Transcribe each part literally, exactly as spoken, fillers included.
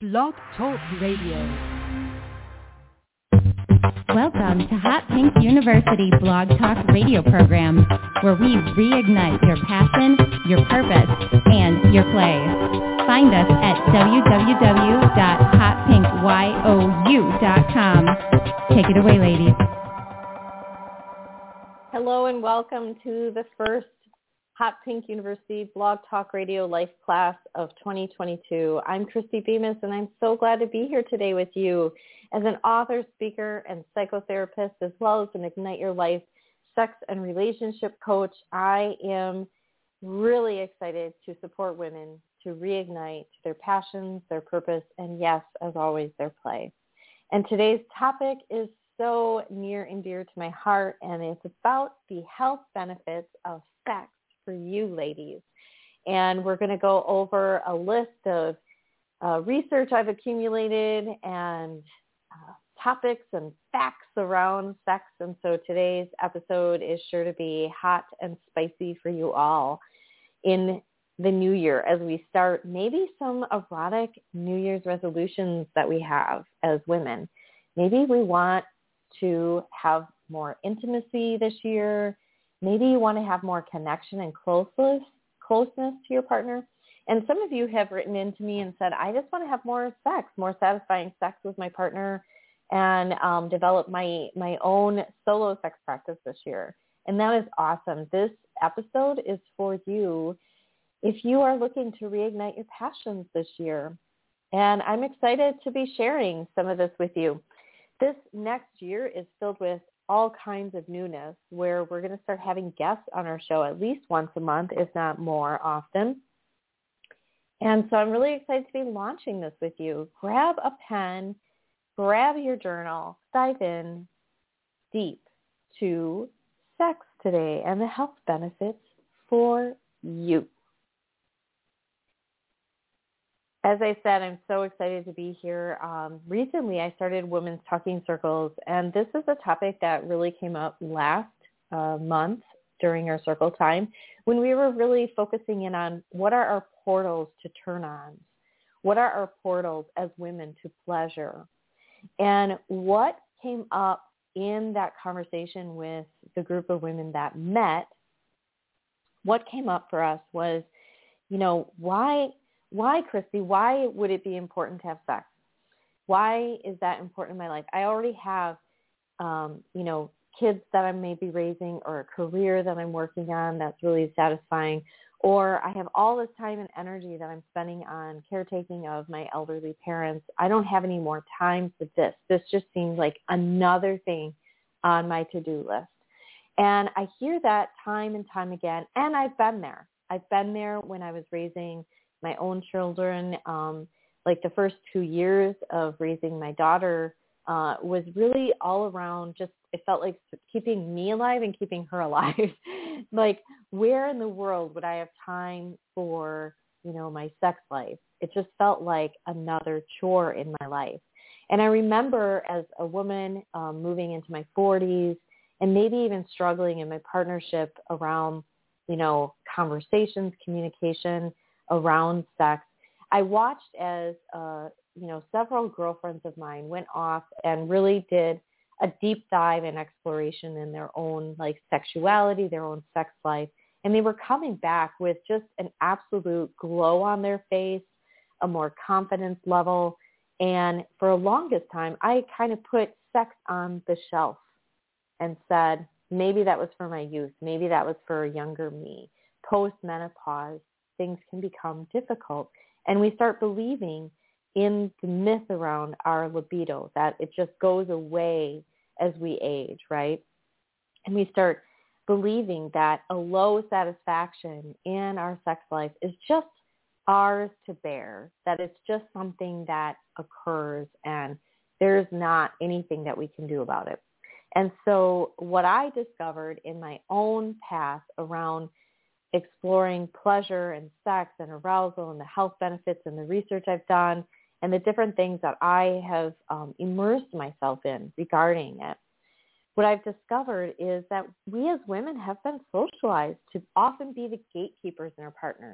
Blog Talk Radio. Welcome to Hot Pink University Blog Talk Radio program, where we reignite your passion, your purpose, and your play. Find us at w w w dot hot pink you dot com. Take it away, ladies. Hello and welcome to the first Hot Pink University Blog Talk Radio Life class of twenty twenty-two. I'm Christy Bemis, and I'm so glad to be here today with you as an author, speaker, and psychotherapist, as well as an Ignite Your Life sex and relationship coach. I am really excited to support women to reignite their passions, their purpose, and yes, as always, their play. And today's topic is so near and dear to my heart, and it's about the health benefits of sex for you ladies. And we're going to go over a list of uh, research I've accumulated and uh, topics and facts around sex. And so today's episode is sure to be hot and spicy for you all in the new year as we start maybe some erotic New Year's resolutions that we have as women. Maybe we want to have more intimacy this year. Maybe you want to have more connection and closeness, closeness to your partner. And some of you have written in to me and said, I just want to have more sex, more satisfying sex with my partner and um, develop my, my own solo sex practice this year. And that is awesome. This episode is for you if you are looking to reignite your passions this year. And I'm excited to be sharing some of this with you. This next year is filled with all kinds of newness where we're going to start having guests on our show at least once a month, if not more often. And so I'm really excited to be launching this with you. Grab a pen, grab your journal, dive in deep to sex today and the health benefits for you. As I said, I'm so excited to be here. Um, recently, I started Women's Talking Circles, and this is a topic that really came up last uh, month during our circle time when we were really focusing in on what are our portals to turn on, what are our portals as women to pleasure. And what came up in that conversation with the group of women that met, what came up for us was, you know, why... Why, Christy, why would it be important to have sex? Why is that important in my life? I already have, um, you know, kids that I may be raising or a career that I'm working on that's really satisfying, or I have all this time and energy that I'm spending on caretaking of my elderly parents. I don't have any more time for this. This just seems like another thing on my to-do list. And I hear that time and time again, and I've been there. I've been there when I was raising my own children. Um, like the first two years of raising my daughter uh, was really all around just, it felt like keeping me alive and keeping her alive. Like, where in the world would I have time for, you know, my sex life? It just felt like another chore in my life. And I remember as a woman um, moving into my forties and maybe even struggling in my partnership around, you know, conversations, communication, around sex, I watched as, uh, you know, several girlfriends of mine went off and really did a deep dive and exploration in their own, like, sexuality, their own sex life. And they were coming back with just an absolute glow on their face, a more confidence level. And for the longest time, I kind of put sex on the shelf and said, maybe that was for my youth. Maybe that was for a younger me. Post-menopause, things can become difficult. And we start believing in the myth around our libido, that it just goes away as we age, right? And we start believing that a low satisfaction in our sex life is just ours to bear, that it's just something that occurs and there's not anything that we can do about it. And so what I discovered in my own path around exploring pleasure and sex and arousal and the health benefits and the research I've done and the different things that I have um, immersed myself in regarding it, what I've discovered is that we as women have been socialized to often be the gatekeepers in our partners,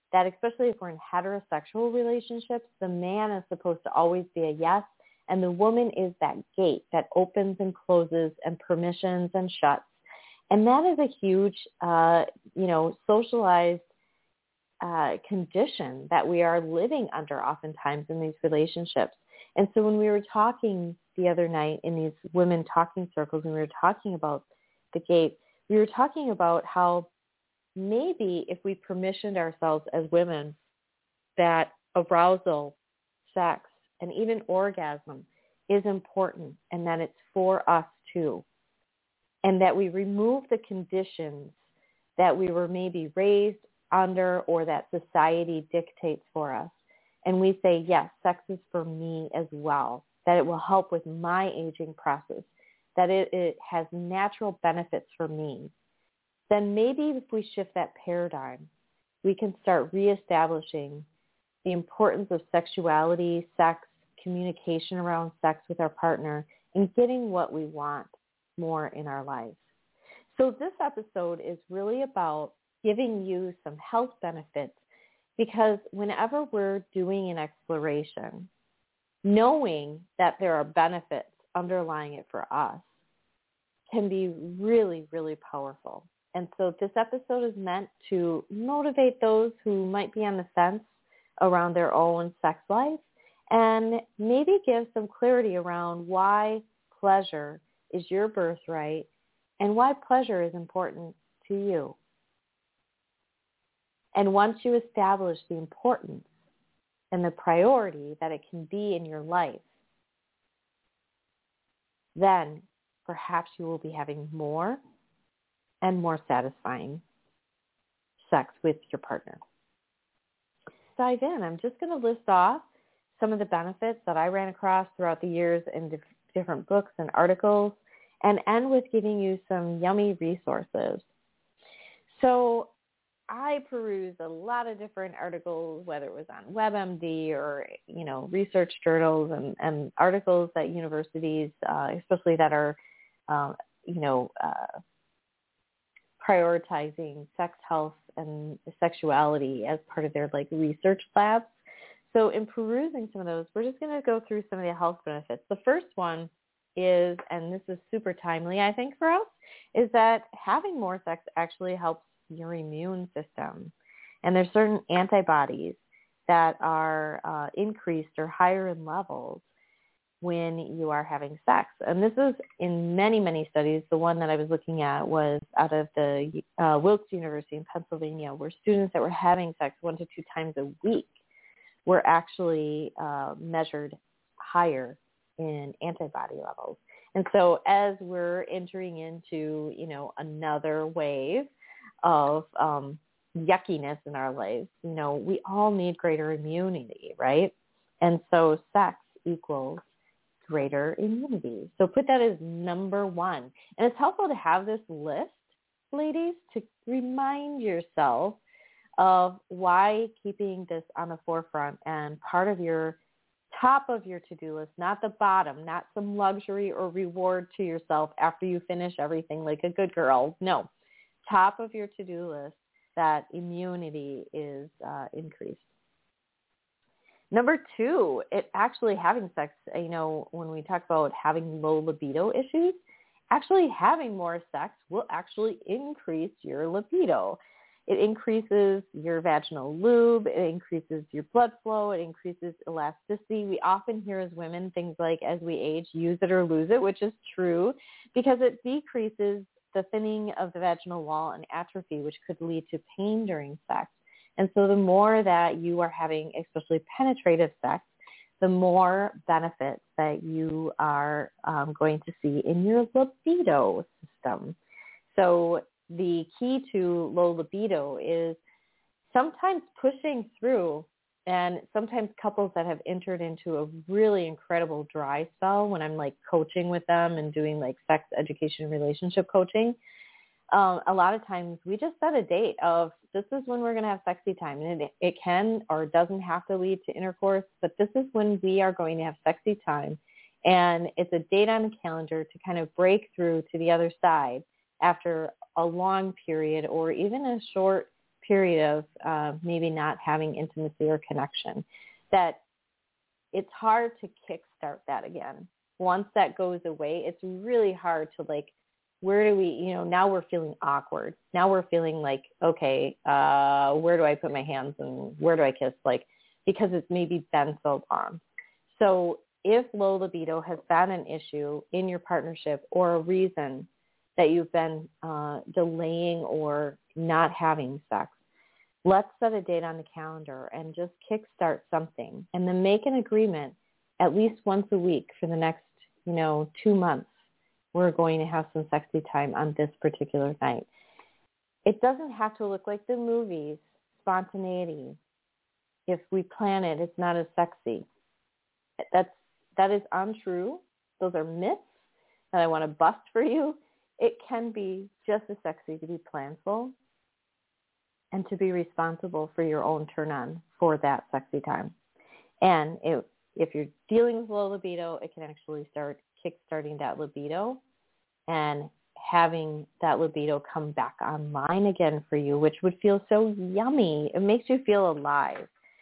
that especially if we're in heterosexual relationships, the man is supposed to always be a yes, and the woman is that gate that opens and closes and permissions and shuts. And that is a huge, uh, you know, socialized uh, condition that we are living under oftentimes in these relationships. And so when we were talking the other night in these women talking circles and we were talking about the gate, we were talking about how maybe if we permissioned ourselves as women that arousal, sex, and even orgasm is important and that it's for us too, and that we remove the conditions that we were maybe raised under or that society dictates for us. And we say, yes, sex is for me as well, that it will help with my aging process, that it, it has natural benefits for me. Then maybe if we shift that paradigm, we can start reestablishing the importance of sexuality, sex, communication around sex with our partner, and getting what we want more in our lives. So this episode is really about giving you some health benefits, because whenever we're doing an exploration, knowing that there are benefits underlying it for us can be really, really powerful. And so this episode is meant to motivate those who might be on the fence around their own sex life and maybe give some clarity around why pleasure is your birthright and why pleasure is important to you. And once you establish the importance and the priority that it can be in your life, then perhaps you will be having more and more satisfying sex with your partner. Dive in. I'm just going to list off some of the benefits that I ran across throughout the years in dif- different books and articles, and end with giving you some yummy resources. So I perused a lot of different articles, whether it was on WebMD or, you know, research journals and, and articles at universities, uh, especially that are, uh, you know, uh, prioritizing sex health and sexuality as part of their, like, research labs. So in perusing some of those, we're just going to go through some of the health benefits. The first one is, and this is super timely, I think, for us, is that having more sex actually helps your immune system. And there's certain antibodies that are uh, increased or higher in levels when you are having sex. And this is in many, many studies. The one that I was looking at was out of the uh, Wilkes University in Pennsylvania, where students that were having sex one to two times a week were actually uh, measured higher in antibody levels. And so as we're entering into, you know, another wave of um, yuckiness in our lives, you know, we all need greater immunity, right? And so sex equals greater immunity. So put that as number one. And it's helpful to have this list, ladies, to remind yourself of why keeping this on the forefront and part of your top of your to-do list, not the bottom, not some luxury or reward to yourself after you finish everything like a good girl. No, top of your to-do list, that immunity is uh, increased. Number two, it actually having sex, you know, when we talk about having low libido issues, actually having more sex will actually increase your libido. It increases your vaginal lube. It increases your blood flow. It increases elasticity. We often hear as women things like, as we age, use it or lose it, which is true because it decreases the thinning of the vaginal wall and atrophy, which could lead to pain during sex. And so the more that you are having, especially penetrative sex, the more benefits that you are um, going to see in your libido system. So the key to low libido is sometimes pushing through, and sometimes couples that have entered into a really incredible dry spell when I'm like coaching with them and doing like sex education relationship coaching, um, a lot of times we just set a date of this is when we're going to have sexy time. And it, it can or doesn't have to lead to intercourse, but this is when we are going to have sexy time. And it's a date on the calendar to kind of break through to the other side after a long period or even a short period of uh, maybe not having intimacy or connection, that it's hard to kickstart that again. Once that goes away, it's really hard to like, where do we, you know, now we're feeling awkward. Now we're feeling like, okay, uh, where do I put my hands and where do I kiss? Like, because it's maybe been so long. So if low libido has been an issue in your partnership or a reason that you've been uh, delaying or not having sex, let's set a date on the calendar and just kickstart something, and then make an agreement at least once a week for the next, you know, two months. We're going to have some sexy time on this particular night. It doesn't have to look like the movies, spontaneity. If we plan it, it's not as sexy. That's, that is untrue. Those are myths that I want to bust for you. It can be just as sexy to be planful and to be responsible for your own turn on for that sexy time. And it, if you're dealing with low libido, it can actually start kickstarting that libido and having that libido come back online again for you, which would feel so yummy. It makes you feel alive.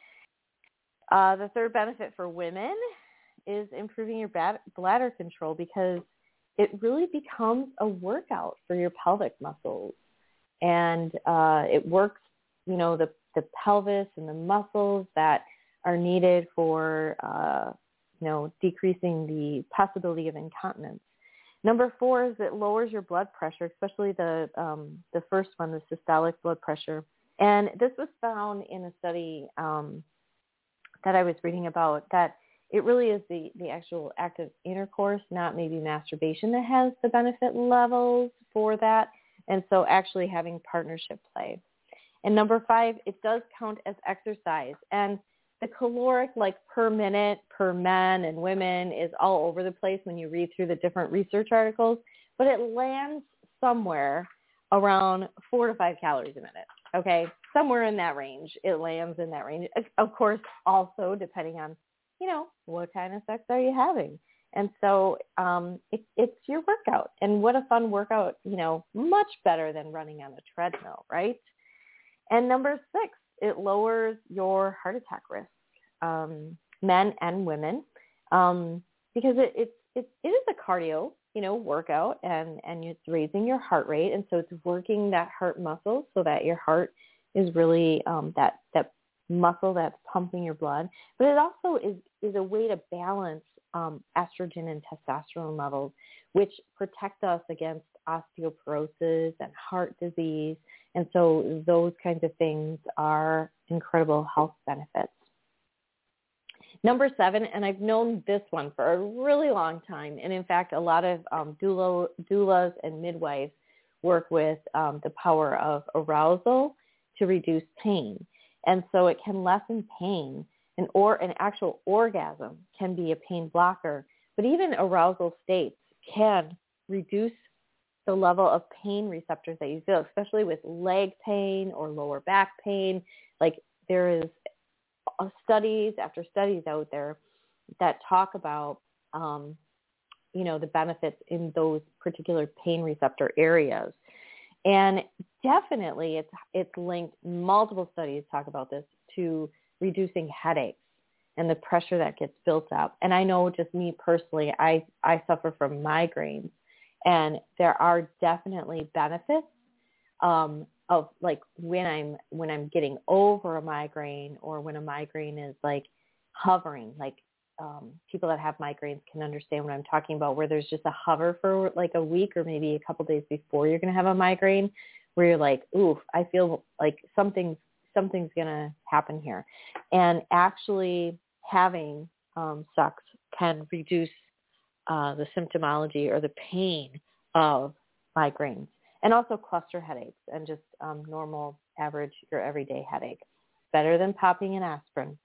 Uh, the third benefit for women is improving your bad, bladder control, because it really becomes a workout for your pelvic muscles. And uh, it works, you know, the, the pelvis and the muscles that are needed for, uh, you know, decreasing the possibility of incontinence. Number four is it lowers your blood pressure, especially the um, the first one, the systolic blood pressure. And this was found in a study um, that I was reading about, that it really is the, the actual act of intercourse, not maybe masturbation, that has the benefit levels for that. And so actually having partnership play. And number five, it does count as exercise. And the caloric, like per minute, per men and women, is all over the place when you read through the different research articles, but it lands somewhere around four to five calories a minute, okay? Somewhere in that range, it lands in that range. Of course, also depending on, you know, what kind of sex are you having? And so um, it, it's your workout. And what a fun workout, you know, much better than running on a treadmill, right? And number six, it lowers your heart attack risk, um, men and women, um, because it, it, it, it is a cardio, you know, workout, and, and it's raising your heart rate. And so it's working that heart muscle so that your heart is really um, that, that muscle that's pumping your blood. But it also is, is a way to balance um, estrogen and testosterone levels, which protect us against osteoporosis and heart disease. And so those kinds of things are incredible health benefits. Number seven, and I've known this one for a really long time, and in fact, a lot of um, doula, doulas and midwives work with um, the power of arousal to reduce pain. And so it can lessen pain, and or an actual orgasm can be a pain blocker, but even arousal states can reduce the level of pain receptors that you feel, especially with leg pain or lower back pain. Like there is studies after studies out there that talk about, um, you know, the benefits in those particular pain receptor areas. And definitely it's, it's linked, multiple studies talk about this, to reducing headaches and the pressure that gets built up. And I know just me personally, I, I suffer from migraines. And there are definitely benefits um, of like when I'm when I'm getting over a migraine, or when a migraine is like hovering. Like um, people that have migraines can understand what I'm talking about, where there's just a hover for like a week or maybe a couple days before you're going to have a migraine, where you're like, oof, I feel like something's something's going to happen here. And actually having um, sex can reduce Uh, the symptomology or the pain of migraines, and also cluster headaches and just um, normal, average, your everyday headache. Better than popping an aspirin.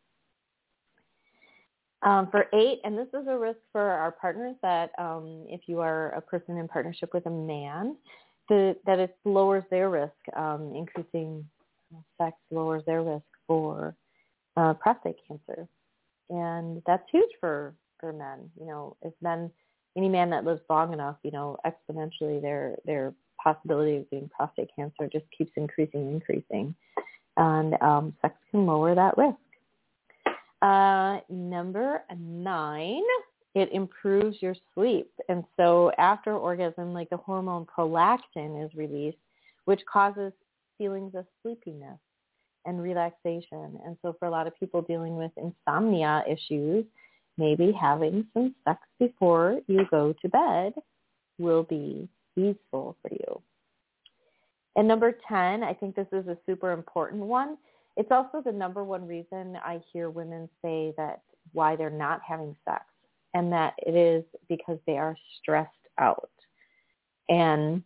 Um, for eight, and this is a risk for our partners, that um, if you are a person in partnership with a man, the, that it lowers their risk, um, increasing sex lowers their risk for uh, prostate cancer. And that's huge for for men. You know, if men, any man that lives long enough, you know, exponentially their their possibility of getting prostate cancer just keeps increasing, increasing. And um, sex can lower that risk. Uh, number nine, it improves your sleep. And so after orgasm, like the hormone prolactin is released, which causes feelings of sleepiness and relaxation. And so for a lot of people dealing with insomnia issues, maybe having some sex before you go to bed will be easeful for you. And number ten, I think this is a super important one. It's also the number one reason I hear women say that why they're not having sex, and that it is because they are stressed out. And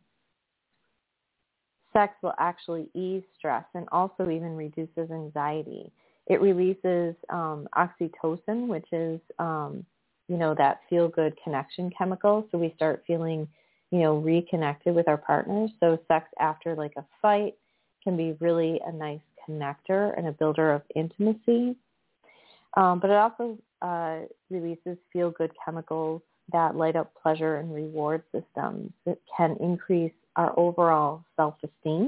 sex will actually ease stress and also even reduces anxiety. It releases um, oxytocin, which is, um, you know, that feel-good connection chemical. So we start feeling, you know, reconnected with our partners. So sex after like a fight can be really a nice connector and a builder of intimacy. Um, but it also uh, releases feel-good chemicals that light up pleasure and reward systems. It can increase our overall self-esteem,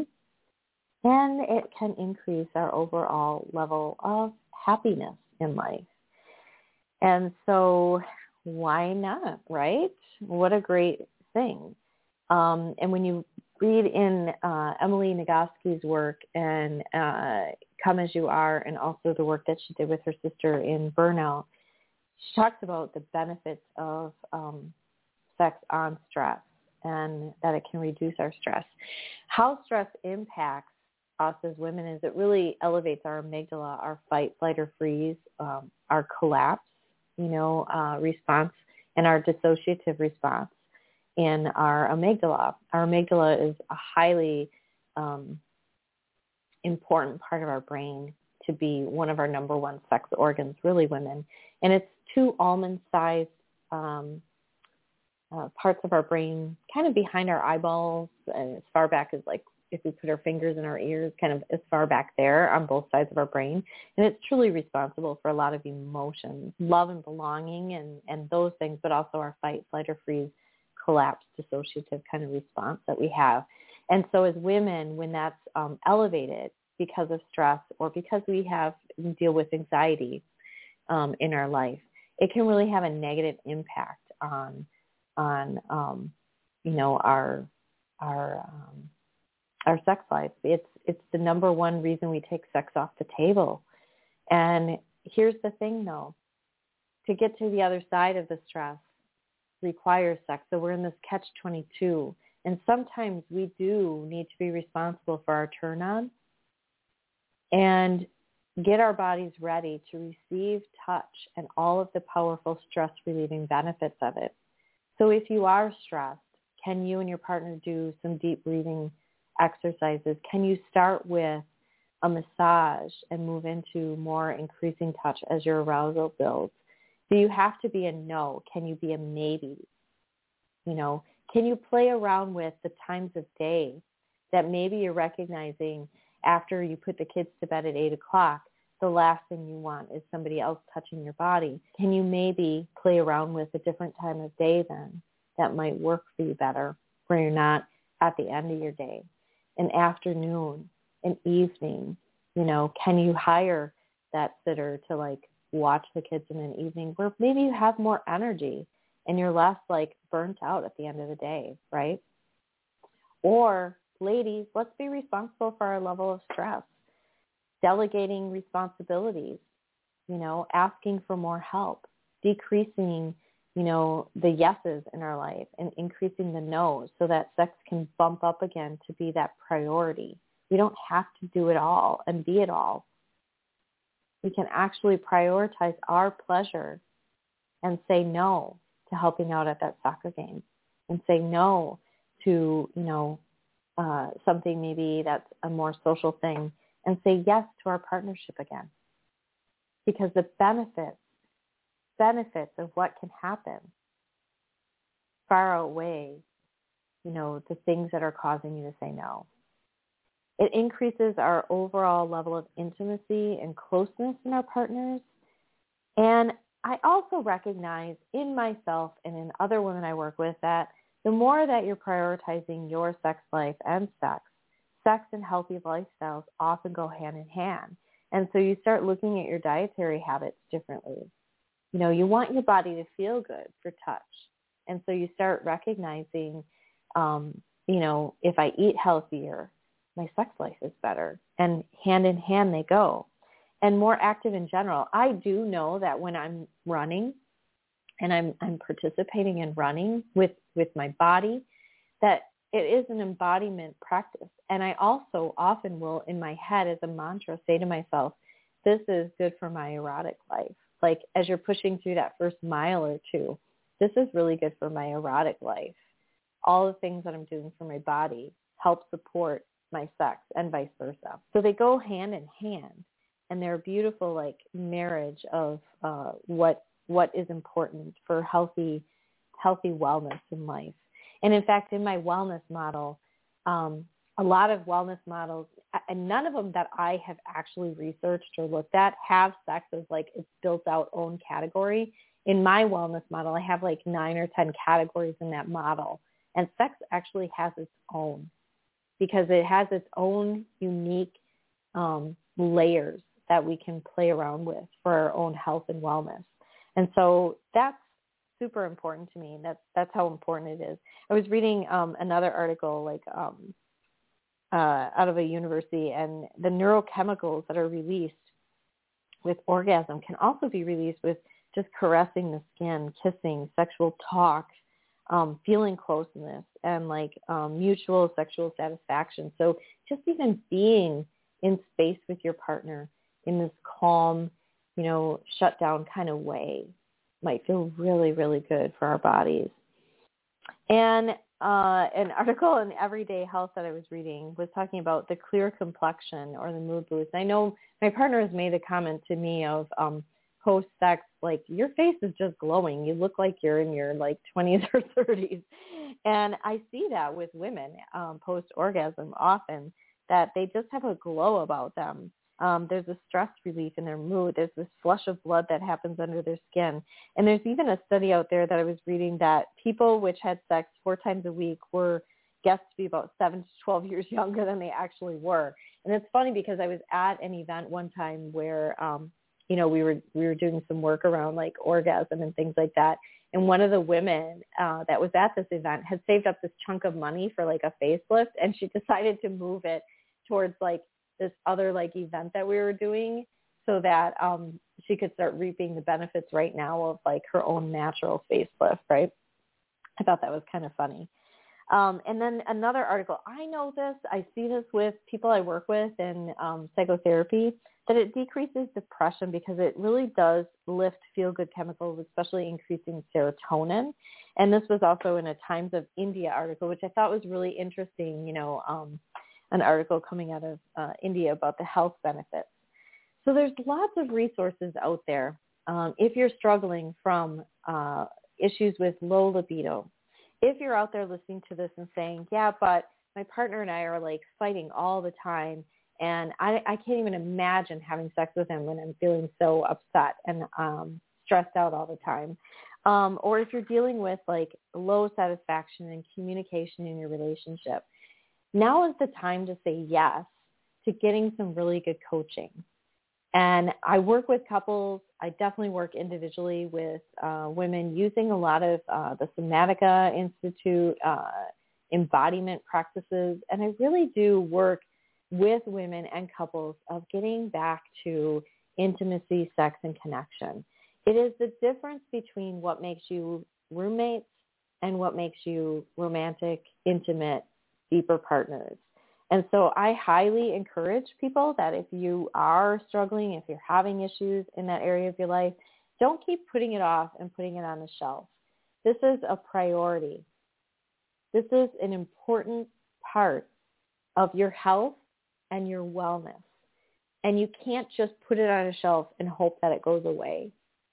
and it can increase our overall level of happiness in life. And so why not, right? What a great thing. Um, and when you read in uh, Emily Nagoski's work and uh, Come As You Are, and also the work that she did with her sister in Burnout, she talks about the benefits of um, sex on stress and that it can reduce our stress. How stress impacts us as women is it really elevates our amygdala, our fight, flight, or freeze, um, our collapse, you know, uh, response, and our dissociative response in our amygdala. Our amygdala is a highly um, important part of our brain to be one of our number one sex organs, really women. And it's two almond-sized um, uh, parts of our brain, kind of behind our eyeballs, and as far back as like if we put our fingers in our ears, kind of as far back there on both sides of our brain. And it's truly responsible for a lot of emotions, love and belonging and, and those things, but also our fight, flight, or freeze, collapse, dissociative kind of response that we have. And so as women, when that's um, elevated because of stress or because we have we deal with anxiety um, in our life, it can really have a negative impact on on um, you know our our um, our sex life. It's it's the number one reason we take sex off the table. And here's the thing, though, to get to the other side of the stress requires sex. So we're in this catch twenty-two. And sometimes we do need to be responsible for our turn on and get our bodies ready to receive touch and all of the powerful stress-relieving benefits of it. So if you are stressed, can you and your partner do some deep breathing exercises? Can you start with a massage and move into more increasing touch as your arousal builds? Do you have to be a no? Can you be a maybe? You know, can you play around with the times of day that maybe you're recognizing after you put the kids to bed at eight o'clock, the last thing you want is somebody else touching your body? Can you maybe play around with a different time of day then that might work for you better, where you're not at the end of your day? An afternoon, an evening, you know, can you hire that sitter to like watch the kids in an evening where maybe you have more energy and you're less like burnt out at the end of the day, right? Or ladies, let's be responsible for our level of stress. Delegating responsibilities, you know, asking for more help, decreasing, you know, the yeses in our life and increasing the no's so that sex can bump up again to be that priority. We don't have to do it all and be it all. We can actually prioritize our pleasure and say no to helping out at that soccer game and say no to, you know, uh, something maybe that's a more social thing and say yes to our partnership again. Because the benefits, benefits of what can happen far outweigh, you know, the things that are causing you to say no. It increases our overall level of intimacy and closeness in our partners. And I also recognize in myself and in other women I work with that the more that you're prioritizing your sex life and sex, sex and healthy lifestyles often go hand in hand. And so you start looking at your dietary habits differently. You know, you want your body to feel good for touch. And so you start recognizing, um, you know, if I eat healthier, my sex life is better. And hand in hand they go. And more active in general. I do know that when I'm running and I'm I'm participating in running with, with my body, that it is an embodiment practice. And I also often will, in my head as a mantra, say to myself, this is good for my erotic life. Like as you're pushing through that first mile or two, this is really good for my erotic life. All the things that I'm doing for my body help support my sex and vice versa. So they go hand in hand, and they're a beautiful like marriage of uh, what what is important for healthy healthy wellness in life. And in fact, in my wellness model, um, a lot of wellness models, and none of them that I have actually researched or looked at, have sex as like its built out own category. In my wellness model, I have like nine or ten categories in that model. And sex actually has its own, because it has its own unique um, layers that we can play around with for our own health and wellness. And so that's super important to me. That's that's how important it is. I was reading um, another article like um, uh, out of a university, and the neurochemicals that are released with orgasm can also be released with just caressing the skin, kissing, sexual talk, um, feeling closeness, and like um, mutual sexual satisfaction. So just even being in space with your partner in this calm, you know, shut down kind of way might feel really, really good for our bodies. And uh, an article in Everyday Health that I was reading was talking about the clear complexion or the mood boost. I know my partner has made a comment to me of um, post-sex, like, your face is just glowing. You look like you're in your, like, twenties or thirties. And I see that with women um, post-orgasm often, that they just have a glow about them. Um, there's a stress relief in their mood. There's this flush of blood that happens under their skin. And there's even a study out there that I was reading that people which had sex four times a week were guessed to be about seven to twelve years younger than they actually were. And it's funny because I was at an event one time where, um, you know, we were we were doing some work around like orgasm and things like that. And one of the women uh, that was at this event had saved up this chunk of money for like a facelift, and she decided to move it towards like this other like event that we were doing so that um, she could start reaping the benefits right now of like her own natural facelift, right? I thought that was kind of funny. Um, and then another article, I know this, I see this with people I work with in um, psychotherapy, that it decreases depression because it really does lift feel-good chemicals, especially increasing serotonin. And this was also in a Times of India article, which I thought was really interesting, you know, um, an article coming out of uh, India about the health benefits. So there's lots of resources out there. Um, if you're struggling from uh, issues with low libido, if you're out there listening to this and saying, yeah, but my partner and I are like fighting all the time, and I, I can't even imagine having sex with him when I'm feeling so upset and um, stressed out all the time. Um, or if you're dealing with like low satisfaction and communication in your relationship, now is the time to say yes to getting some really good coaching. And I work with couples. I definitely work individually with uh, women using a lot of uh, the Somatica Institute uh, embodiment practices. And I really do work with women and couples of getting back to intimacy, sex, and connection. It is the difference between what makes you roommates and what makes you romantic, intimate, deeper partners. And so I highly encourage people that if you are struggling, if you're having issues in that area of your life, don't keep putting it off and putting it on the shelf. This is a priority. This is an important part of your health and your wellness. And you can't just put it on a shelf and hope that it goes away.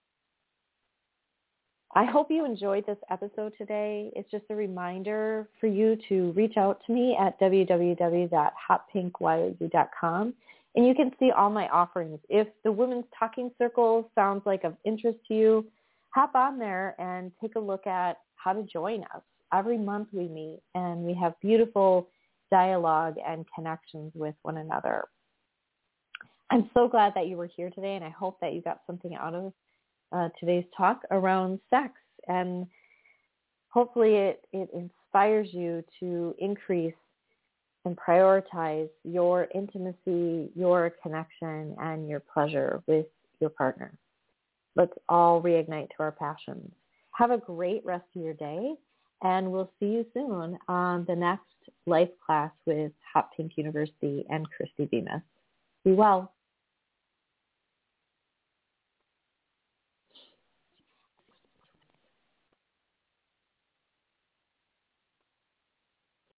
I hope you enjoyed this episode today. It's just a reminder for you to reach out to me at w w w dot hot pink y o u dot com, and you can see all my offerings. If the Women's Talking Circle sounds like of interest to you, hop on there and take a look at how to join us. Every month we meet, and we have beautiful dialogue and connections with one another. I'm so glad that you were here today, and I hope that you got something out of uh, today's talk around sex. And hopefully it, it inspires you to increase and prioritize your intimacy, your connection, and your pleasure with your partner. Let's all reignite to our passions. Have a great rest of your day, and we'll see you soon on the next Life class with Hot Pink University and Christy Bemis. Be well.